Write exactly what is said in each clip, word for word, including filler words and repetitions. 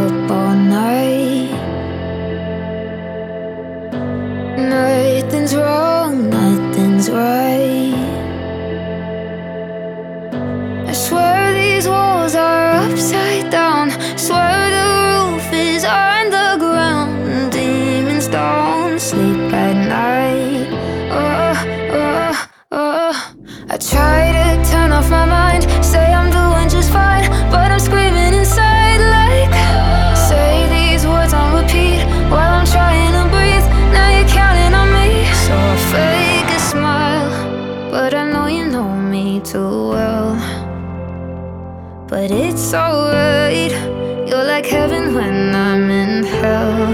up all night. Nothing's wrong, nothing's right. I swear these walls are upside down. Swear the roof is underground. Demons don't sleep at night. Oh, oh, oh. I try to turn off my mind, say I'm doing just fine, but I'm screaming inside like, say these words on repeat while I'm trying to breathe. Now you're counting on me, so I fake a smile, but I know you know me too well. But it's alright, you're like heaven when I'm in hell.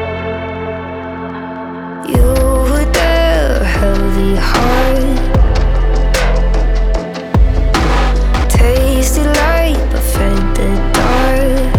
You were there, heavy heart, tasted light but fed the dark.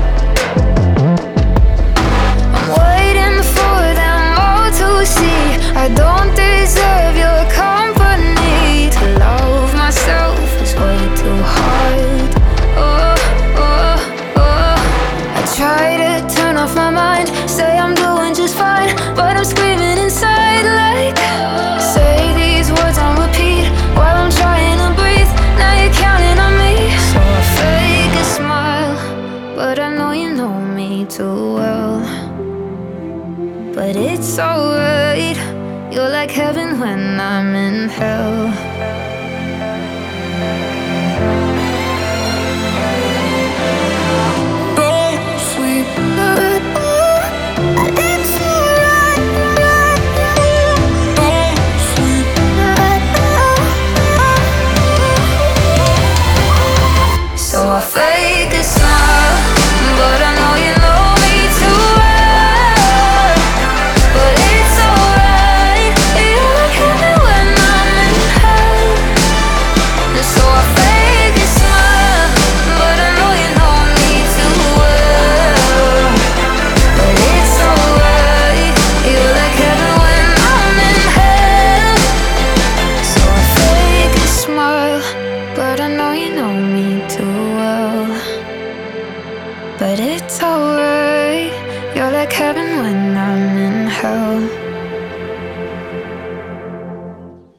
I'm waiting for them all to see I don't deserve your company. To love myself is way too hard. Oh, oh, oh. I try to turn off my mind, say I'm doing just fine, but I'm screaming inside like, say these words on repeat while I'm trying to breathe. Now you're counting on me, so I fake a smile, but I know you know me too well. But it's alright, you're like heaven when I'm in hell. Don't sleep. It's alright. Don't sleep. So I fake a smile, but I know you know me too well. But it's alright, you're like heaven when I'm in hell. And so I fake a smile, but I know you know me too well. But it's alright, you're like heaven when I'm in hell. So I fake a smile, but I know you know me too well. But it's alright, you're like heaven when I'm in hell.